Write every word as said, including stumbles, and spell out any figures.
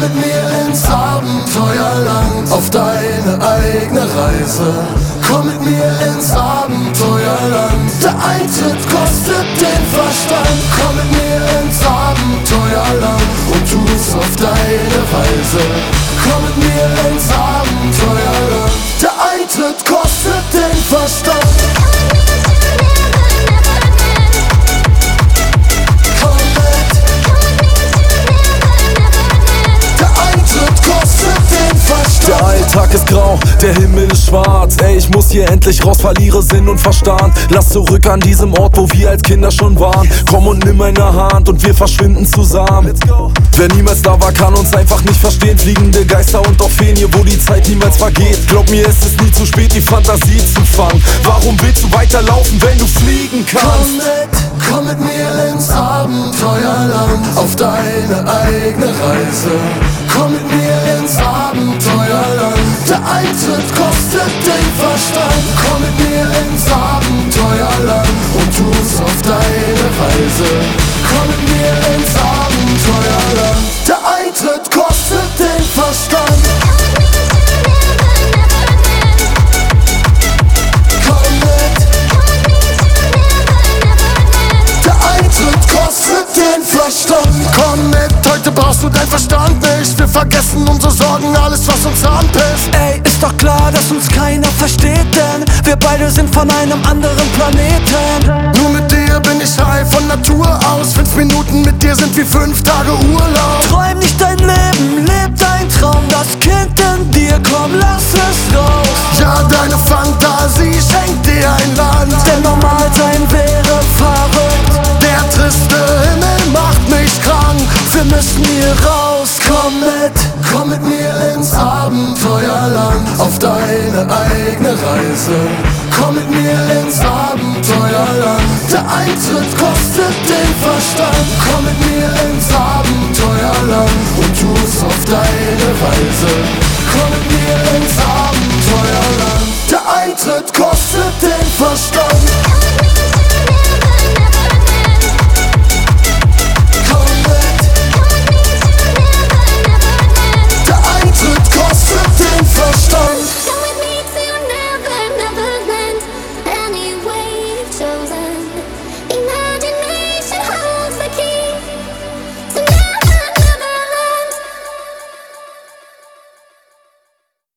mit mir ins Abenteuerland, auf deine eigene Reise. Komm mit mir ins Abenteuerland, der Eintritt kostet den Verstand. Komm mit mir ins Abenteuerland und tu's auf deine Weise. Komm mit mir ins Abenteuerland, der Eintritt kostet den Verstand. Der Alltag ist grau, der Himmel ist schwarz. Ey, ich muss hier endlich raus, verliere Sinn und Verstand. Lass zurück an diesem Ort, wo wir als Kinder schon waren. Komm und nimm meine Hand und wir verschwinden zusammen. Wer niemals da war, kann uns einfach nicht verstehen. Fliegende Geister und auch Feen hier, wo die Zeit niemals vergeht. Glaub mir, es ist nie zu spät, die Fantasie zu fangen. Warum willst du weiterlaufen, wenn du fliegen kannst? Komm mit, komm mit mir ins Abenteuerland, auf deine eigene Reise. Komm mit mir ins Abenteuerland, der Eintritt kostet den Verstand. Komm mit mir ins Abenteuerland und tu's auf deine Weise. Komm mit mir ins Abenteuerland, der Eintritt kostet den Verstand. Komm mit, der Eintritt kostet den Verstand. Komm mit, heute brauchst du dein Verstand nicht. Wir vergessen unsere Sorgen, alles was uns anpisst. Ey, ist doch klar, dass uns keiner versteht, denn wir beide sind von einem anderen Planeten. Nur mit dir bin ich high von Natur aus. Fünf Minuten mit dir sind wie fünf Tage Urlaub. Träum nicht dein Leben, leb dein Traum. Das Kind in dir, komm, lass es raus. Ja, deine Fantasie schenkt dir ein Land. Denn normal sein wäre verrückt. Der triste Himmel macht mich krank. Wir müssen hier raus, komm mit. Komm mit mir ins Abenteuerland, auf deine eigene Reise. Komm mit mir ins Abenteuerland, der Eintritt kostet den Verstand. Komm mit mir ins Abenteuerland und tu's auf deine Weise. Komm mit mir